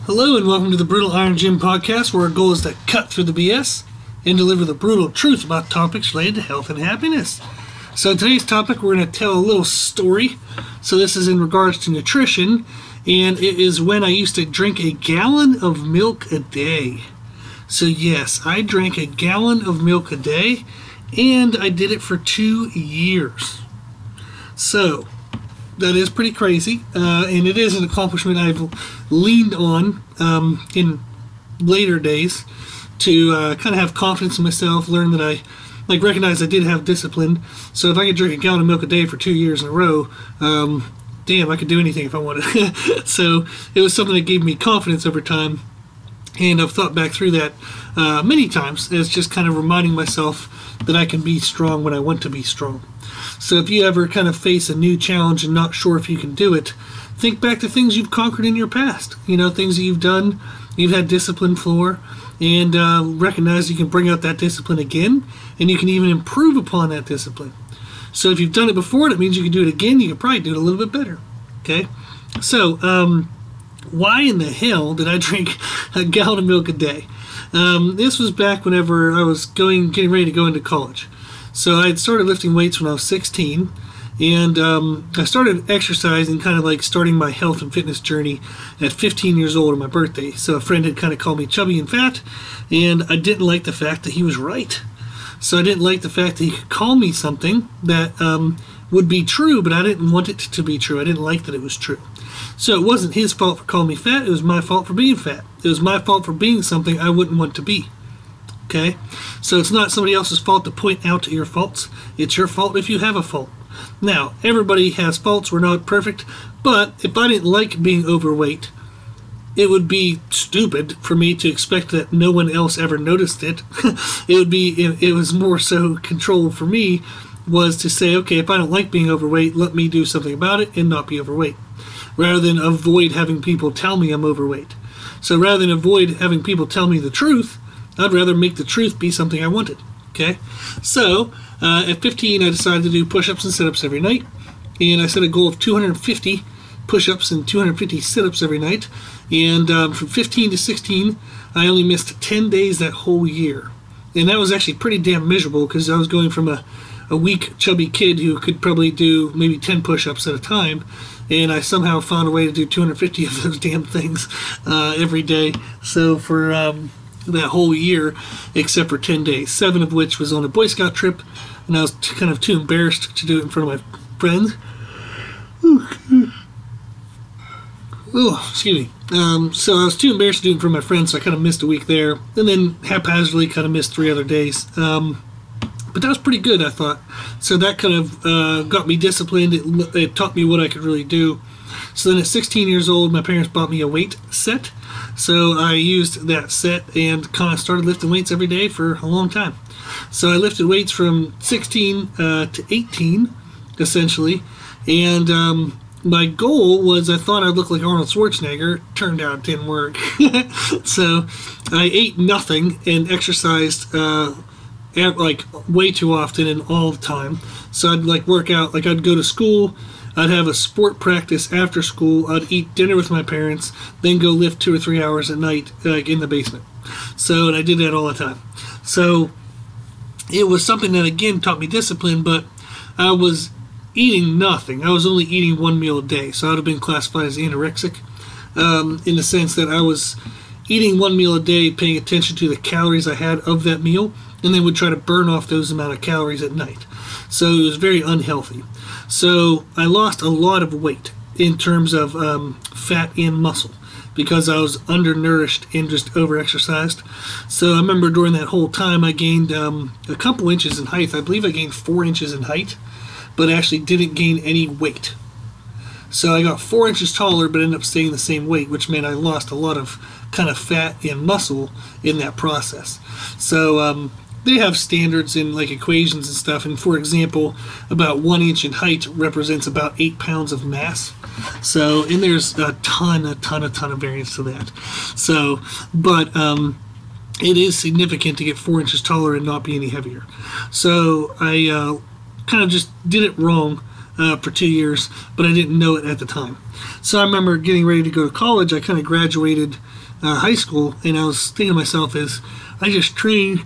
Hello and welcome to the Brutal Iron Gym podcast, where our goal is to cut through the BS and deliver the brutal truth about topics related to health and happiness. So today's topic, we're going to tell a little story. So this is in regards to nutrition, and it is when I used to drink a gallon of milk a day. So yes, I drank a gallon of milk a day, and I did it for 2 years. So that is pretty crazy, and it is an accomplishment I've leaned on in later days to kind of have confidence in myself, learn that I recognize I did have discipline. So if I could drink a gallon of milk a day for 2 years in a row, damn, I could do anything if I wanted. So it was something that gave me confidence over time, and I've thought back through that many times as just kind of reminding myself that I can be strong when I want to be strong. So if you ever kind of face a new challenge and not sure if you can do it, think back to things you've conquered in your past. You know, things that you've done, you've had discipline for, and recognize you can bring out that discipline again, and you can even improve upon that discipline. So if you've done it before, that means you can do it again. You can probably do it a little bit better. Okay? So why in the hell did I drink a gallon of milk a day? This was back whenever I was getting ready to go into college. So I had started lifting weights when I was 16, and I started exercising, kind of like starting my health and fitness journey at 15 years old on my birthday. So a friend had kind of called me chubby and fat, and I didn't like the fact that he was right. So I didn't like the fact that he could call me something that would be true, but I didn't want it to be true. I didn't like that it was true. So it wasn't his fault for calling me fat. It was my fault for being fat. It was my fault for being something I wouldn't want to be. Okay? So it's not somebody else's fault to point out your faults. It's your fault if you have a fault. Now, everybody has faults. We're not perfect. But if I didn't like being overweight, it would be stupid for me to expect that no one else ever noticed it. It was more so control for me was to say, okay, if I don't like being overweight, let me do something about it and not be overweight, rather than avoid having people tell me I'm overweight. So rather than avoid having people tell me the truth, I'd rather make the truth be something I wanted. Okay? So at 15, I decided to do push-ups and sit-ups every night, and I set a goal of 250 push-ups and 250 sit-ups every night. And from 15 to 16, I only missed 10 days that whole year. And that was actually pretty damn miserable, because I was going from a weak, chubby kid who could probably do maybe 10 push-ups at a time, and I somehow found a way to do 250 of those damn things every day. So for that whole year, except for 10 days, 7 of which was on a Boy Scout trip, and I was kind of too embarrassed to do it in front of my friends. Oh, excuse me. So I was too embarrassed to do it in front of my friends, so I kind of missed a week there, and then haphazardly kind of missed 3 other days. But that was pretty good, I thought. So that kind of got me disciplined. It taught me what I could really do. So then at 16 years old, my parents bought me a weight set. So I used that set and kind of started lifting weights every day for a long time. So I lifted weights from 16 to 18, essentially. And my goal was, I thought I'd look like Arnold Schwarzenegger. Turned out it didn't work. So I ate nothing and exercised way too often and all the time. So I'd work out, I'd go to school, I'd have a sport practice after school, I'd eat dinner with my parents, then go lift 2 or 3 hours at night in the basement. So, and I did that all the time. So it was something that again taught me discipline, but I was eating nothing. I was only eating 1 meal a day, so I would have been classified as anorexic in the sense that I was eating 1 meal a day, paying attention to the calories I had of that meal, and then would try to burn off those amount of calories at night. So it was very unhealthy. So I lost a lot of weight in terms of fat and muscle because I was undernourished and just overexercised. So I remember during that whole time I gained a couple inches in height. I believe I gained 4 inches in height, but actually didn't gain any weight. So I got 4 inches taller, but ended up staying the same weight, which meant I lost a lot of kind of fat and muscle in that process. So they have standards in equations and stuff, and for example, about 1 inch in height represents about 8 pounds of mass. So, and there's a ton of variance to that. So, but it is significant to get 4 inches taller and not be any heavier. So I kind of just did it wrong for 2 years, but I didn't know it at the time. So I remember getting ready to go to college. I kind of graduated high school, and I was thinking to myself, I just trained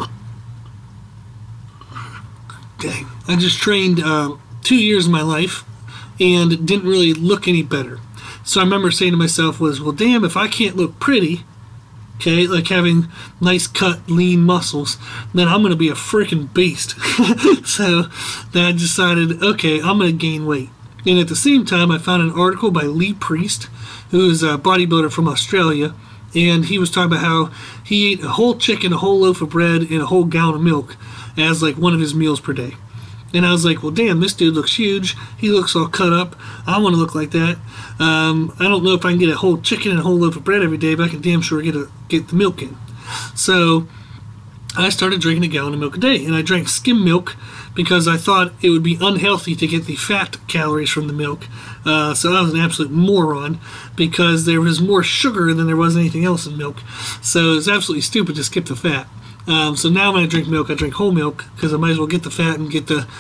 2 years of my life and didn't really look any better. So I remember saying to myself well, damn, if I can't look pretty, okay, like having nice cut, lean muscles, then I'm going to be a freaking beast. So then I decided, okay, I'm going to gain weight. And at the same time, I found an article by Lee Priest, who is a bodybuilder from Australia, and he was talking about how he ate a whole chicken, a whole loaf of bread, and a whole gallon of milk as like one of his meals per day. And I was like, well, damn, this dude looks huge. He looks all cut up. I want to look like that. I don't know if I can get a whole chicken and a whole loaf of bread every day, but I can damn sure get the milk in. So I started drinking a gallon of milk a day, and I drank skim milk because I thought it would be unhealthy to get the fat calories from the milk. So I was an absolute moron because there was more sugar than there was anything else in milk. So it was absolutely stupid to skip the fat. So now when I drink milk, I drink whole milk because I might as well get the fat and get the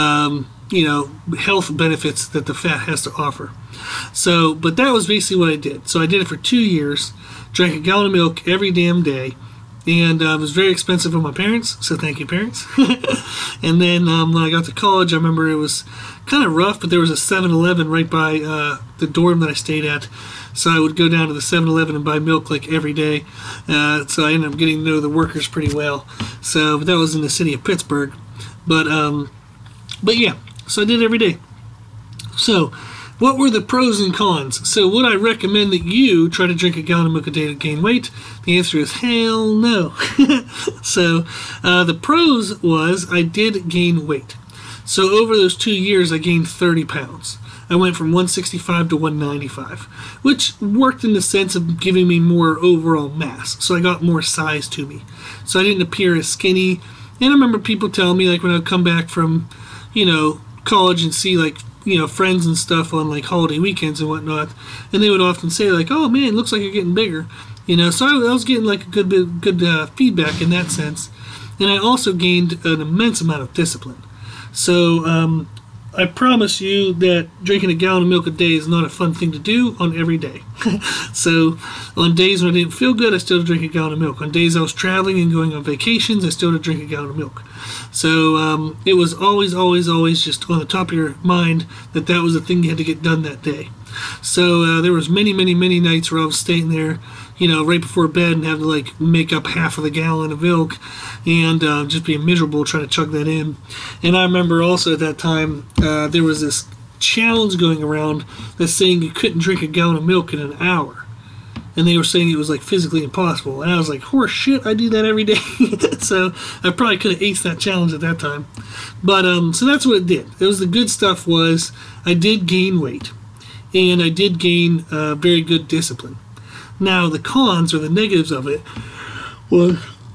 health benefits that the fat has to offer. So, but that was basically what I did. So I did it for 2 years, drank a gallon of milk every damn day, and it was very expensive for my parents, so thank you, parents. And then when I got to college, I remember it was kind of rough, but there was a 7-Eleven right by the dorm that I stayed at. So I would go down to the 7-Eleven and buy milk like every day. So I ended up getting to know the workers pretty well. So but that was in the city of Pittsburgh. But yeah, so I did it every day. So what were the pros and cons? So would I recommend that you try to drink a gallon of milk a day to gain weight? The answer is hell no. So the pros was I did gain weight. So over those 2 years, I gained 30 pounds. I went from 165 to 195, which worked in the sense of giving me more overall mass. So I got more size to me. So I didn't appear as skinny. And I remember people telling me, like when I would come back from, college and see like, friends and stuff on like holiday weekends and whatnot, and they would often say like, "Oh man, looks like you're getting bigger," So I was getting like a good feedback in that sense, and I also gained an immense amount of discipline. So I promise you that drinking a gallon of milk a day is not a fun thing to do on every day. So on days when I didn't feel good, I still drink a gallon of milk. On days I was traveling and going on vacations, I still drink a gallon of milk. So it was always just on the top of your mind that was the thing you had to get done that day. So there was many nights where I was staying there, right before bed and having to like make up half of the gallon of milk and just being miserable trying to chug that in. And I remember also at that time there was this challenge going around that's saying you couldn't drink a gallon of milk in an hour. And they were saying it was like physically impossible. And I was like, horse shit, I do that every day. So I probably could have aced that challenge at that time. But so that's what it did. It was the good stuff was I did gain weight. And I did gain very good discipline. Now, the cons or the negatives of it was...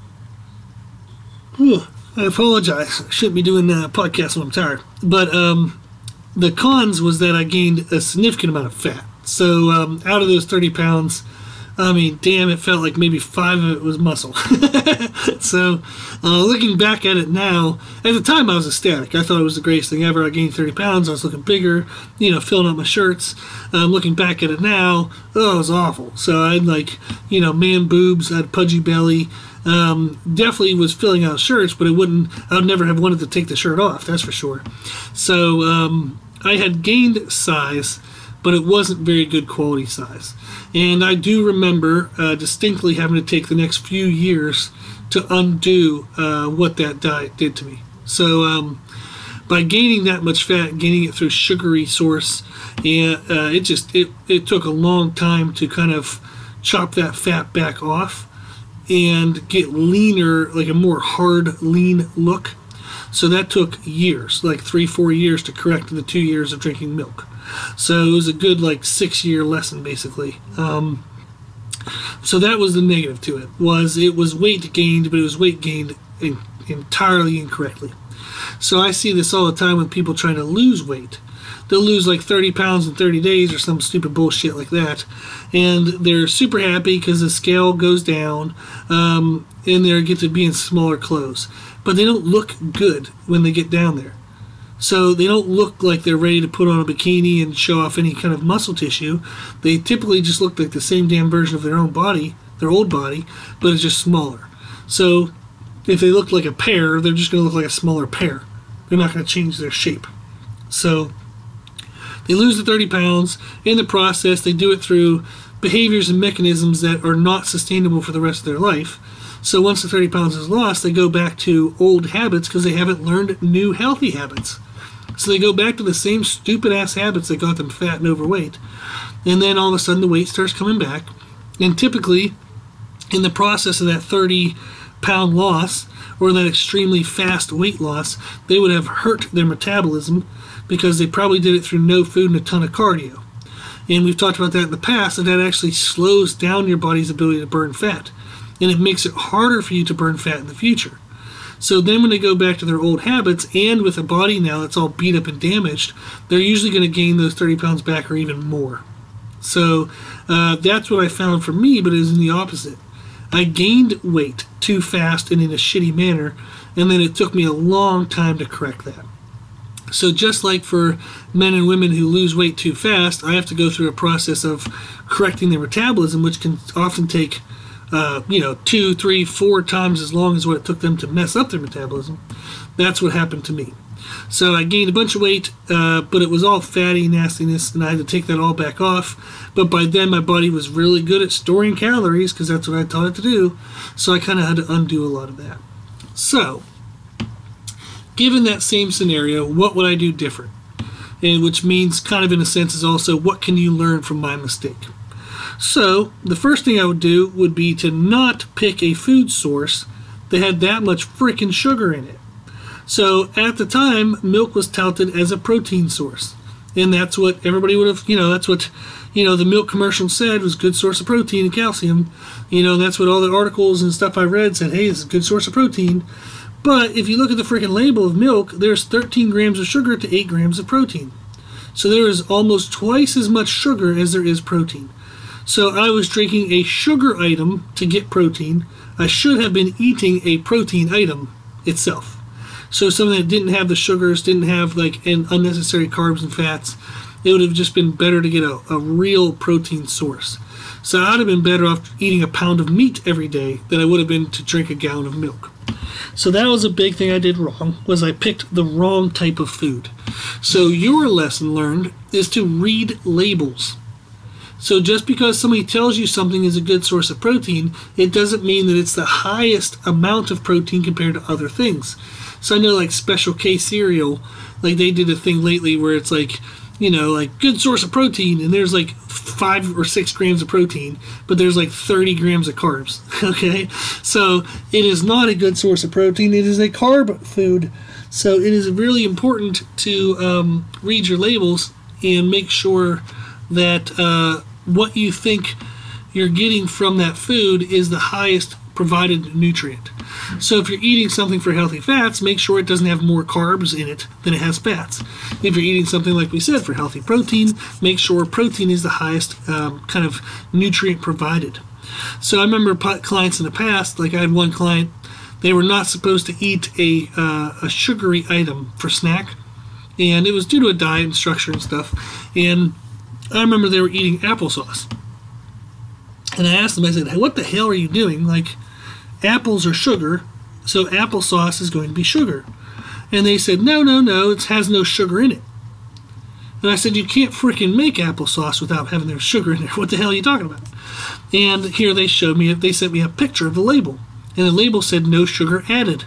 I apologize. I shouldn't be doing a podcast when I'm tired. But the cons was that I gained a significant amount of fat. So out of those 30 pounds, I mean, damn, it felt like maybe 5 of it was muscle. So looking back at it now, at the time I was ecstatic. I thought it was the greatest thing ever. I gained 30 pounds. I was looking bigger, filling up my shirts. Looking back at it now, it was awful. So I had like, man boobs, I had pudgy belly. Definitely was filling out shirts, but I would never have wanted to take the shirt off, that's for sure. So I had gained size, but it wasn't very good quality size. And I do remember distinctly having to take the next few years to undo what that diet did to me. So by gaining that much fat, gaining it through sugary source, and it took a long time to kind of chop that fat back off and get leaner, like a more hard, lean look. So that took years, like 3-4 years to correct the 2 years of drinking milk. So it was a good like 6-year lesson basically. So that was the negative to it. It was weight gained, but it was weight gained entirely incorrectly. So I see this all the time with people trying to lose weight. They'll lose like 30 pounds in 30 days or some stupid bullshit like that. And they're super happy because the scale goes down and they get to be in smaller clothes. But they don't look good when they get down there. So they don't look like they're ready to put on a bikini and show off any kind of muscle tissue. They typically just look like the same damn version of their own body, their old body, but it's just smaller. So if they look like a pear, they're just going to look like a smaller pear. They're not going to change their shape. So they lose the 30 pounds. In the process, they do it through behaviors and mechanisms that are not sustainable for the rest of their life. So once the 30 pounds is lost, they go back to old habits because they haven't learned new healthy habits. So they go back to the same stupid-ass habits that got them fat and overweight. And then all of a sudden the weight starts coming back. And typically, in the process of that 30-pound loss, or that extremely fast weight loss, they would have hurt their metabolism because they probably did it through no food and a ton of cardio. And we've talked about that in the past, that actually slows down your body's ability to burn fat. And it makes it harder for you to burn fat in the future. So then when they go back to their old habits, and with a body now that's all beat up and damaged, they're usually going to gain those 30 pounds back or even more. So that's what I found for me, but it was in the opposite. I gained weight too fast and in a shitty manner, and then it took me a long time to correct that. So just like for men and women who lose weight too fast, I have to go through a process of correcting their metabolism, which can often take 2, 3, 4 times as long as what it took them to mess up their metabolism. That's what happened to me. So I gained a bunch of weight, but it was all fatty nastiness, and I had to take that all back off. But by then, my body was really good at storing calories, because that's what I taught it to do. So I kind of had to undo a lot of that. So, given that same scenario, what would I do different? And which means, kind of in a sense, is also, what can you learn from my mistake? So, the first thing I would do would be to not pick a food source that had that much freaking sugar in it. So, at the time, milk was touted as a protein source. And that's what everybody would have, that's what, the milk commercial said was a good source of protein and calcium. That's what all the articles and stuff I read said, hey, it's a good source of protein. But if you look at the freaking label of milk, there's 13 grams of sugar to 8 grams of protein. So there is almost twice as much sugar as there is protein. So I was drinking a sugar item to get protein. I should have been eating a protein item itself. So something that didn't have the sugars, didn't have unnecessary carbs and fats. It would have just been better to get a real protein source. So I'd have been better off eating a pound of meat every day than I would have been to drink a gallon of milk. So that was a big thing I did wrong, was I picked the wrong type of food. So your lesson learned is to read labels. So just because somebody tells you something is a good source of protein, it doesn't mean that it's the highest amount of protein compared to other things. So I know like Special K cereal, like they did a thing lately where it's like, good source of protein, and there's like 5 or 6 grams of protein, but there's like 30 grams of carbs. Okay? So it is not a good source of protein, it is a carb food. So it is really important to read your labels and make sure that what you think you're getting from that food is the highest provided nutrient. So if you're eating something for healthy fats, make sure it doesn't have more carbs in it than it has fats. If you're eating something like we said for healthy protein, make sure protein is the highest kind of nutrient provided. So I remember clients in the past, like I had one client, they were not supposed to eat a sugary item for snack, and it was due to a diet and structure and stuff. And I remember they were eating applesauce. And I asked them, I said, hey, what the hell are you doing? Like, apples are sugar, so applesauce is going to be sugar. And they said, no, it has no sugar in it. And I said, you can't freaking make applesauce without having their sugar in there. What the hell are you talking about? And here they showed me, they sent me a picture of the label. And the label said no sugar added.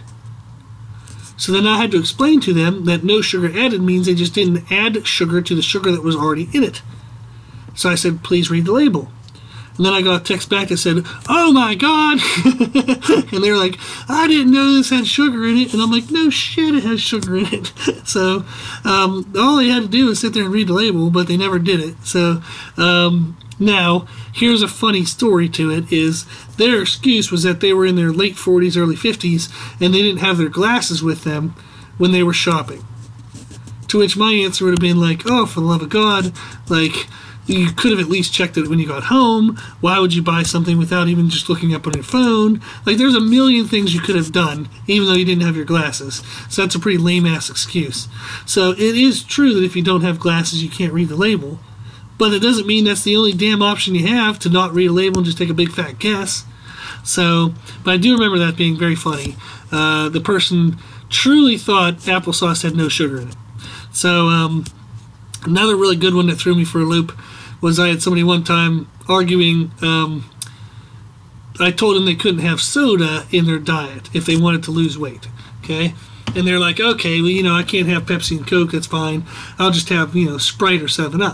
So then I had to explain to them that no sugar added means they just didn't add sugar to the sugar that was already in it. So I said, please read the label. And then I got a text back that said, oh my God. And they were like, I didn't know this had sugar in it. And I'm like, no shit, it has sugar in it. So all they had to do was sit there and read the label, but they never did it. So now, here's a funny story to it, is their excuse was that they were in their late 40s, early 50s, and they didn't have their glasses with them when they were shopping. To which my answer would have been like, oh, for the love of God, like, You could have at least checked it when you got home. Why would you buy something without even just looking up on your phone? Like, there's a million things you could have done, even though you didn't have your glasses. So that's a pretty lame-ass excuse. So it is true that if you don't have glasses, you can't read the label. But it doesn't mean that's the only damn option you have, to not read a label and just take a big fat guess. So, but I do remember that being very funny. The person truly thought applesauce had no sugar in it. So, another really good one that threw me for a loop was I had somebody one time arguing. I told them they couldn't have soda in their diet if they wanted to lose weight. Okay? And they're like, okay, well, I can't have Pepsi and Coke, that's fine. I'll just have, Sprite or 7-Up.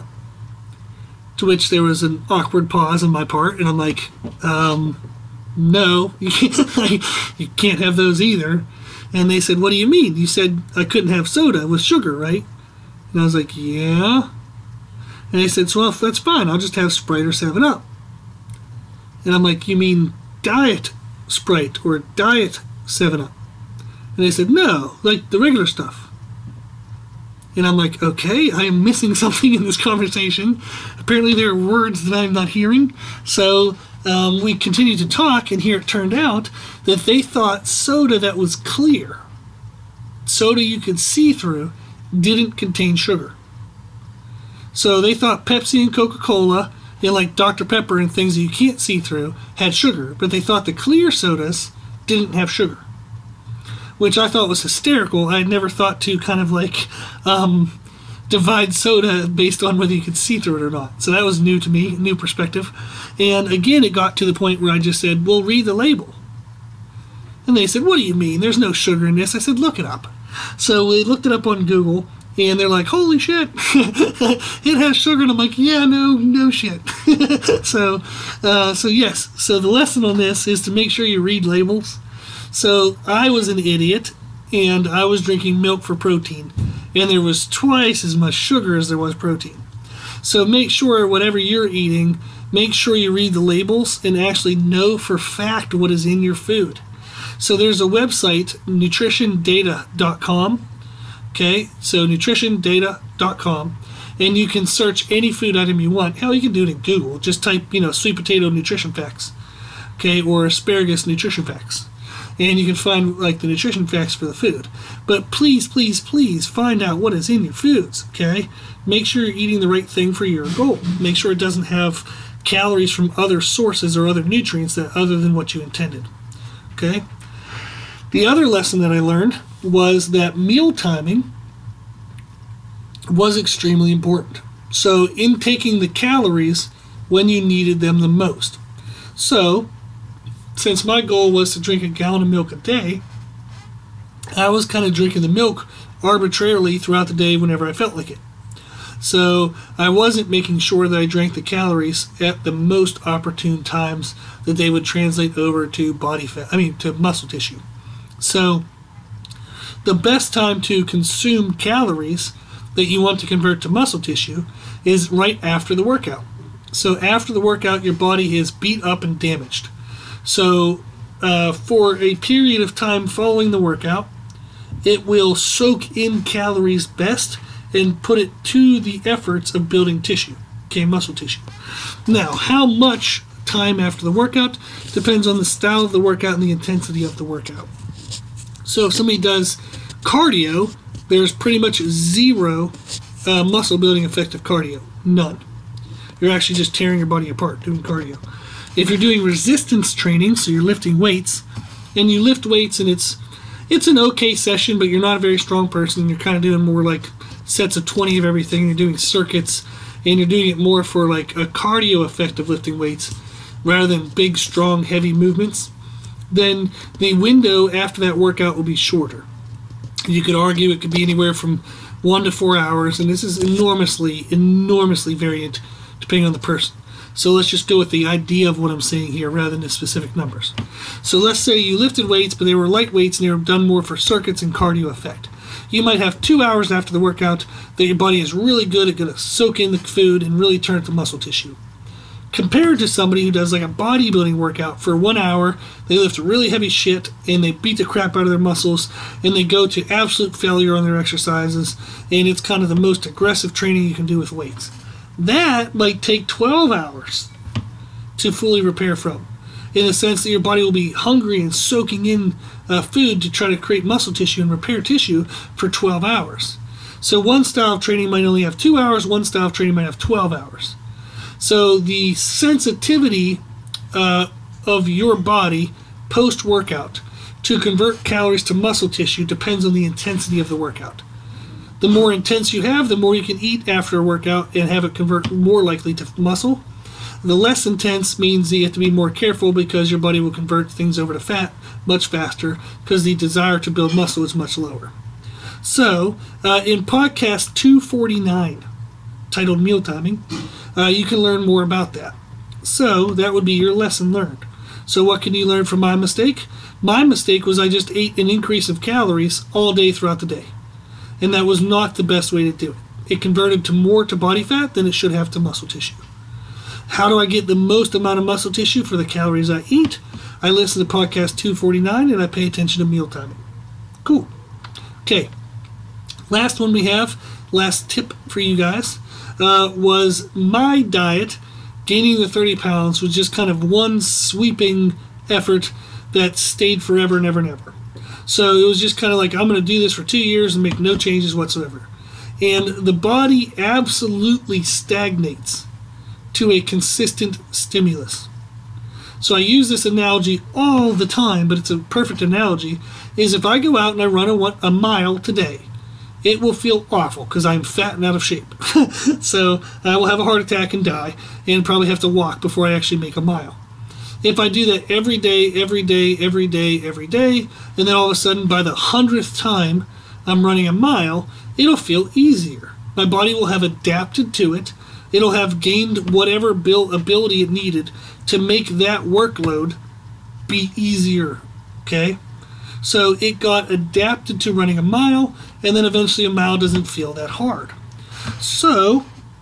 To which there was an awkward pause on my part, and I'm like, no, you can't have those either. And they said, what do you mean? You said I couldn't have soda with sugar, right? And I was like, yeah. And they said, well, that's fine. I'll just have Sprite or 7-Up. And I'm like, you mean diet Sprite or diet 7-Up? And they said, no, like the regular stuff. And I'm like, okay, I am missing something in this conversation. Apparently there are words that I'm not hearing. So we continued to talk, and here it turned out that they thought soda that was clear, soda you could see through, didn't contain sugar. So they thought Pepsi and Coca-Cola, and like Dr. Pepper and things that you can't see through, had sugar, but they thought the clear sodas didn't have sugar, which I thought was hysterical. I had never thought to kind of like divide soda based on whether you could see through it or not. So that was new to me, new perspective. And again, it got to the point where I just said, well, read the label. And they said, what do you mean? There's no sugar in this. I said, look it up. So we looked it up on Google, and they're like, holy shit, it has sugar. And I'm like, yeah, no shit. So yes. So the lesson on this is to make sure you read labels. So I was an idiot, and I was drinking milk for protein, and there was twice as much sugar as there was protein. So make sure whatever you're eating, make sure you read the labels and actually know for fact what is in your food. So there's a website, nutritiondata.com. Okay, so nutritiondata.com, and you can search any food item you want. Hell, you can do it in Google. Just type, sweet potato nutrition facts, okay, or asparagus nutrition facts, and you can find like the nutrition facts for the food. But please, please, please find out what is in your foods. Okay, make sure you're eating the right thing for your goal. Make sure it doesn't have calories from other sources or other nutrients that other than what you intended. Okay. The other lesson that I learned was that meal timing was extremely important. So intaking the calories when you needed them the most. So since my goal was to drink a gallon of milk a day, I was kind of drinking the milk arbitrarily throughout the day whenever I felt like it. So I wasn't making sure that I drank the calories at the most opportune times that they would translate over to to muscle tissue. So the best time to consume calories that you want to convert to muscle tissue is right after the workout. So after the workout, your body is beat up and damaged. So for a period of time following the workout, it will soak in calories best and put it to the efforts of building tissue, okay, muscle tissue. Now, how much time after the workout depends on the style of the workout and the intensity of the workout. So if somebody does cardio, there's pretty much zero muscle building effect of cardio. None. You're actually just tearing your body apart doing cardio. If you're doing resistance training, so you're lifting weights, and you lift weights and it's an okay session, but you're not a very strong person, you're kind of doing more like sets of 20 of everything, you're doing circuits, and you're doing it more for like a cardio effect of lifting weights rather than big, strong, heavy movements, then the window after that workout will be shorter. You could argue it could be anywhere from 1 to 4 hours, and this is enormously variant depending on the person. So let's just go with the idea of what I'm saying here rather than the specific numbers. So let's say you lifted weights, but they were light weights and they were done more for circuits and cardio effect. You might have 2 hours after the workout that your body is really good at going to soak in the food and really turn it to muscle tissue. Compared to somebody who does like a bodybuilding workout for 1 hour, they lift really heavy shit and they beat the crap out of their muscles and they go to absolute failure on their exercises, and it's kind of the most aggressive training you can do with weights. That might take 12 hours to fully repair from, in the sense that your body will be hungry and soaking in food to try to create muscle tissue and repair tissue for 12 hours. So one style of training might only have 2 hours, one style of training might have 12 hours. So the sensitivity of your body post-workout to convert calories to muscle tissue depends on the intensity of the workout. The more intense you have, the more you can eat after a workout and have it convert more likely to muscle. The less intense means that you have to be more careful because your body will convert things over to fat much faster because the desire to build muscle is much lower. So, in podcast 249, titled Meal Timing, you can learn more about that. So, that would be your lesson learned. So, what can you learn from my mistake? My mistake was I just ate an increase of calories all day throughout the day. And that was not the best way to do it. It converted to more to body fat than it should have to muscle tissue. How do I get the most amount of muscle tissue for the calories I eat? I listen to podcast 249 and I pay attention to meal timing. Cool. Okay. Last one we have, last tip for you guys, was my diet. Gaining the 30 pounds was just kind of one sweeping effort that stayed forever and ever and ever. So it was just kind of like, I'm going to do this for 2 years and make no changes whatsoever. And the body absolutely stagnates to a consistent stimulus. So I use this analogy all the time, but it's a perfect analogy, is if I go out and I run a mile today, it will feel awful because I'm fat and out of shape. So I will have a heart attack and die and probably have to walk before I actually make a mile. If I do that every day, and then all of a sudden by the 100th time I'm running a mile, it'll feel easier. My body will have adapted to it. It'll have gained whatever ability it needed to make that workload be easier, okay? So it got adapted to running a mile, and then eventually a mile doesn't feel that hard. So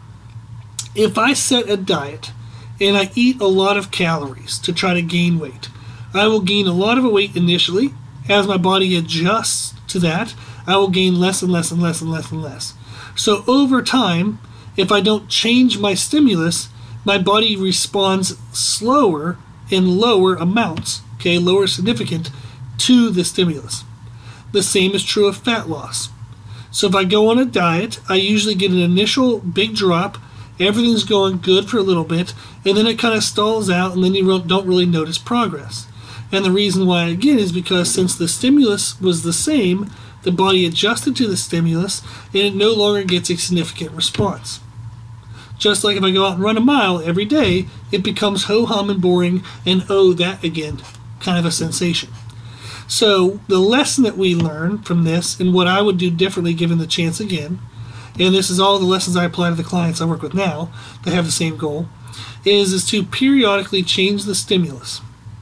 if I set a diet and I eat a lot of calories to try to gain weight, I will gain a lot of weight initially. As my body adjusts to that, I will gain less and less and less and less and less. So over time, if I don't change my stimulus, my body responds slower in lower amounts, okay, lower significant, to the stimulus. The same is true of fat loss. So if I go on a diet, I usually get an initial big drop, everything's going good for a little bit, and then it kind of stalls out, and then you don't really notice progress. And the reason why, again, is because since the stimulus was the same, the body adjusted to the stimulus, and it no longer gets a significant response. Just like if I go out and run a mile every day, it becomes ho-hum and boring, and oh, that again, kind of a sensation. So the lesson that we learn from this, and what I would do differently given the chance again, and this is all the lessons I apply to the clients I work with now that have the same goal, is to periodically change the stimulus.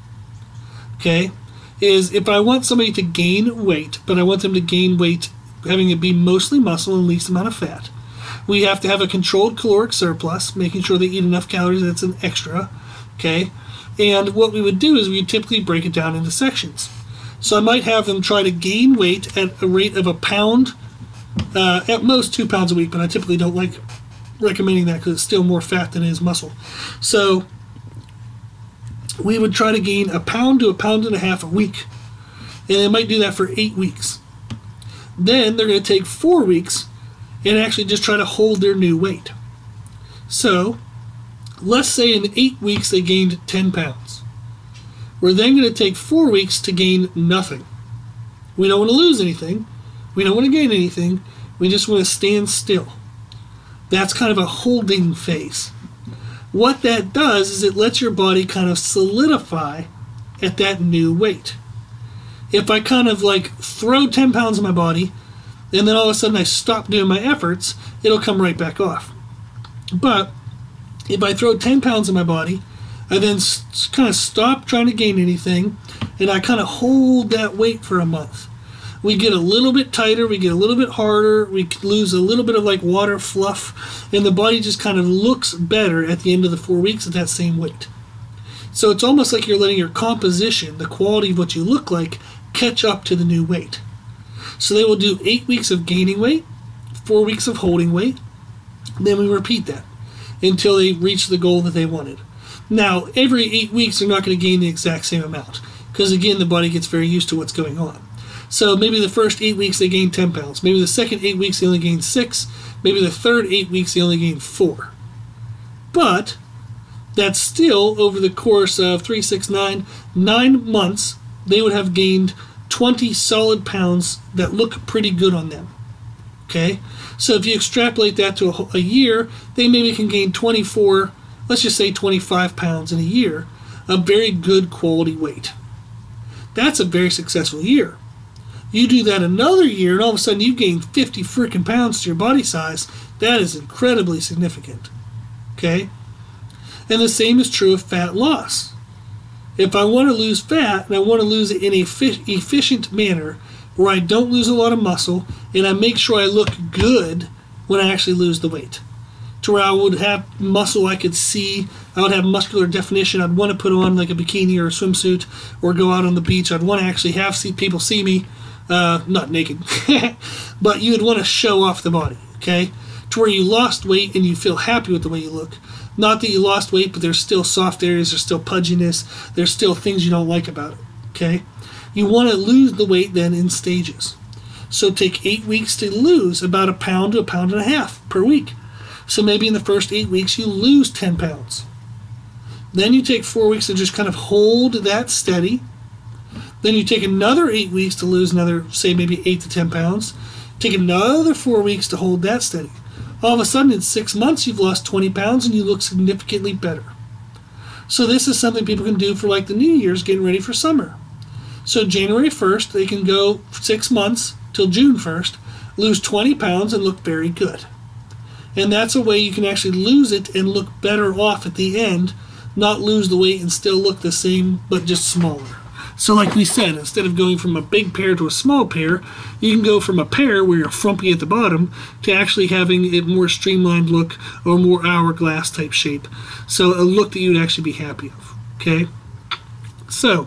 Okay? Is if I want somebody to gain weight, but I want them to gain weight having it be mostly muscle and least amount of fat, we have to have a controlled caloric surplus, making sure they eat enough calories that's an extra. Okay? And what we would do is we would typically break it down into sections. So I might have them try to gain weight at a rate of a pound, at most 2 pounds a week, but I typically don't like recommending that because it's still more fat than it is muscle. So we would try to gain a pound to a pound and a half a week. And they might do that for 8 weeks. Then they're going to take 4 weeks and actually just try to hold their new weight. So let's say in 8 weeks they gained 10 pounds. We're then going to take 4 weeks to gain nothing. We don't want to lose anything. We don't want to gain anything. We just want to stand still. That's kind of a holding phase. What that does is it lets your body kind of solidify at that new weight. If I kind of like throw 10 pounds in my body and then all of a sudden I stop doing my efforts, it'll come right back off. But if I throw 10 pounds in my body, I then kind of stop trying to gain anything, and I kind of hold that weight for a month. We get a little bit tighter, we get a little bit harder, we lose a little bit of like water fluff, and the body just kind of looks better at the end of the 4 weeks at that same weight. So it's almost like you're letting your composition, the quality of what you look like, catch up to the new weight. So they will do 8 weeks of gaining weight, 4 weeks of holding weight, then we repeat that. until they reach the goal that they wanted. Now, every 8 weeks, they're not going to gain the exact same amount because, again, the body gets very used to what's going on. So maybe the first 8 weeks they gain 10 pounds. Maybe the second 8 weeks they only gain 6. Maybe the third 8 weeks they only gain 4. But that's still over the course of 3, 6, 9 months, they would have gained 20 solid pounds that look pretty good on them. Okay? So if you extrapolate that to a year, they maybe can gain 24, let's just say 25 pounds in a year, a very good quality weight. That's a very successful year. You do that another year, and all of a sudden you gain 50 freaking pounds to your body size. That is incredibly significant. Okay? And the same is true of fat loss. If I want to lose fat, and I want to lose it in an efficient manner, where I don't lose a lot of muscle, and I make sure I look good when I actually lose the weight, to where I would have muscle I could see, I would have muscular definition, I'd want to put on like a bikini or a swimsuit, or go out on the beach, I'd want to actually have people see me, not naked, but you would want to show off the body, okay? To where you lost weight and you feel happy with the way you look. Not that you lost weight, but there's still soft areas, there's still pudginess, there's still things you don't like about it, okay? You want to lose the weight then in stages. So take 8 weeks to lose about 1 pound to 1.5 pounds per week. So maybe in the first 8 weeks you lose 10 pounds. Then you take 4 weeks to just kind of hold that steady. Then you take another 8 weeks to lose another, say maybe 8 to 10 pounds. Take another 4 weeks to hold that steady. All of a sudden in 6 months you've lost 20 pounds and you look significantly better. So this is something people can do for like the New Year's, getting ready for summer. So January 1st, they can go 6 months till June 1st, lose 20 pounds and look very good. And that's a way you can actually lose it and look better off at the end, not lose the weight and still look the same, but just smaller. So like we said, instead of going from a big pear to a small pear, you can go from a pear where you're frumpy at the bottom to actually having a more streamlined look or more hourglass type shape. So a look that you would actually be happy of. Okay? So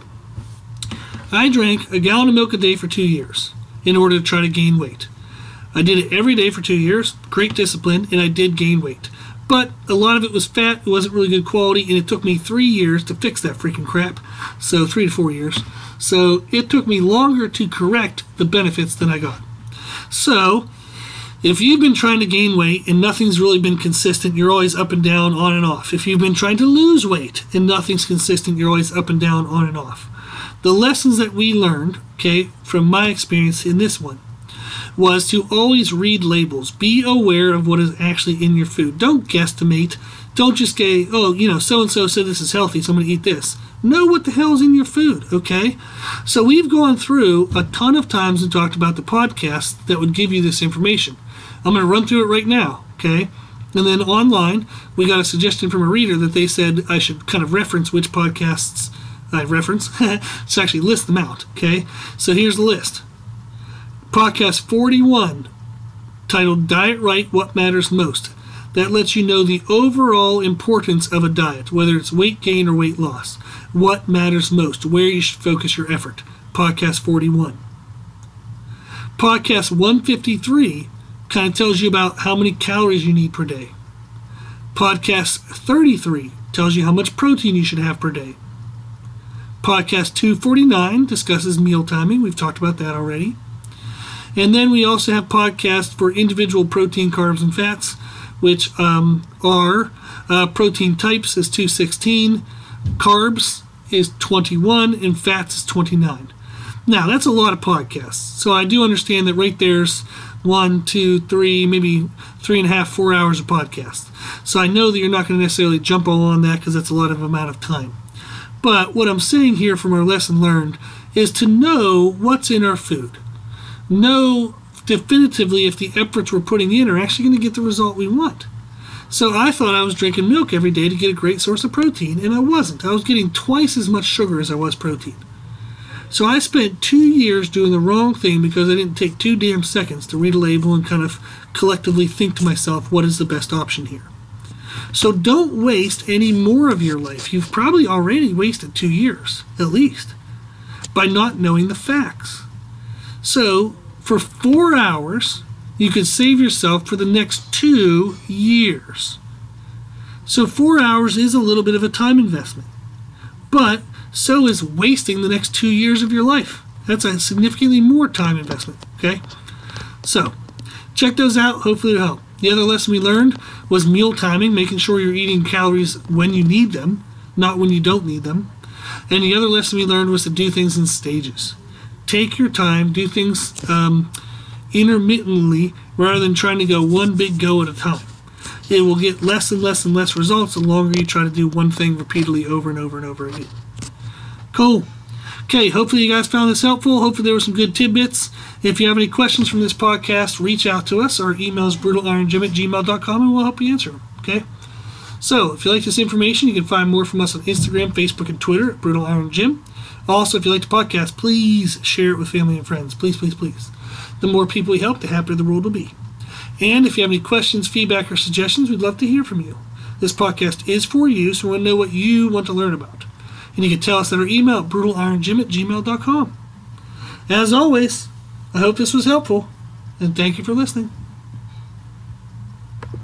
I drank a gallon of milk a day for 2 years in order to try to gain weight. I did it every day for 2 years, great discipline, and I did gain weight. But a lot of it was fat, it wasn't really good quality, and it took me 3 years to fix that freaking crap. So 3 to 4 years. So it took me longer to correct the benefits than I got. So if you've been trying to gain weight and nothing's really been consistent, you're always up and down, on and off. If you've been trying to lose weight and nothing's consistent, you're always up and down, on and off. The lessons that we learned, okay, from my experience in this one, was to always read labels. Be aware of what is actually in your food. Don't guesstimate. Don't just say, oh, you know, so-and-so said this is healthy, so I'm going to eat this. Know what the hell's in your food, okay? So we've gone through a ton of times and talked about the podcasts that would give you this information. I'm going to run through it right now, okay? And then online, we got a suggestion from a reader that they said I should kind of reference which podcasts I reference to actually list them out, okay? So here's the list. Podcast 41, titled Diet Right, What Matters Most. That lets you know the overall importance of a diet, whether it's weight gain or weight loss. What matters most, where you should focus your effort. Podcast 41. Podcast 153 kind of tells you about how many calories you need per day. Podcast 33 tells you how much protein you should have per day. Podcast 249 discusses meal timing. We've talked about that already. And then we also have podcasts for individual protein, carbs, and fats, which are protein types is 216, carbs is 21, and fats is 29. Now, that's a lot of podcasts. So I do understand that right there's 1, 2, 3, maybe 3.5, 4 hours of podcast. So I know that you're not going to necessarily jump all on that because that's a lot of amount of time. But what I'm saying here from our lesson learned is to know what's in our food. Know definitively if the efforts we're putting in are actually going to get the result we want. So I thought I was drinking milk every day to get a great source of protein, and I wasn't. I was getting twice as much sugar as I was protein. So I spent 2 years doing the wrong thing because I didn't take 2 damn seconds to read a label and kind of collectively think to myself, what is the best option here? So don't waste any more of your life. You've probably already wasted 2 years, at least, by not knowing the facts. So for 4 hours, you could save yourself for the next 2 years. So 4 hours is a little bit of a time investment. But so is wasting the next 2 years of your life. That's a significantly more time investment, okay? So, check those out. Hopefully it'll help. The other lesson we learned was meal timing, making sure you're eating calories when you need them, not when you don't need them. And the other lesson we learned was to do things in stages. Take your time, do things intermittently rather than trying to go one big go at a time. It will get less and less and less results the longer you try to do one thing repeatedly over and over and over again. Cool. Okay, hopefully you guys found this helpful. Hopefully there were some good tidbits. If you have any questions from this podcast, reach out to us. Our email is brutalironjim@gmail.com and we'll help you answer them. Okay? So, if you like this information, you can find more from us on Instagram, Facebook, and Twitter at Brutal Iron Jim. Also, if you like the podcast, please share it with family and friends. Please, please, please. The more people we help, the happier the world will be. And if you have any questions, feedback, or suggestions, we'd love to hear from you. This podcast is for you, so we want to know what you want to learn about. And you can tell us at our email at brutalironjim@gmail.com. As always, I hope this was helpful, and thank you for listening.